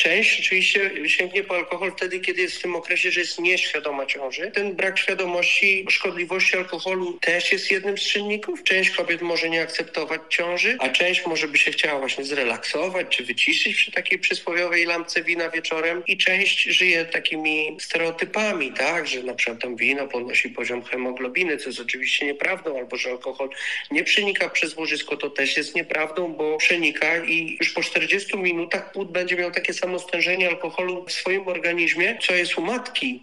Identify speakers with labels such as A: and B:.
A: część oczywiście sięgnie po alkohol wtedy, kiedy jest w tym okresie, że jest nieświadoma ciąży. Ten brak świadomości szkodliwości alkoholu też jest jednym z czynników. Część kobiet może nie akceptować ciąży, a część może by się chciała właśnie zrelaksować czy wyciszyć przy takiej przysłowiowej lampce wina wieczorem i część żyje takimi stereotypami, tak, że na przykład tam wino podnosi poziom hemoglobiny, co jest oczywiście nieprawdą, albo że alkohol nie przenika przez łożysko, to też jest nieprawdą, bo przenika i już po 40 minutach płód będzie miał takie samo stężenie alkoholu w swoim organizmie, co jest u matki.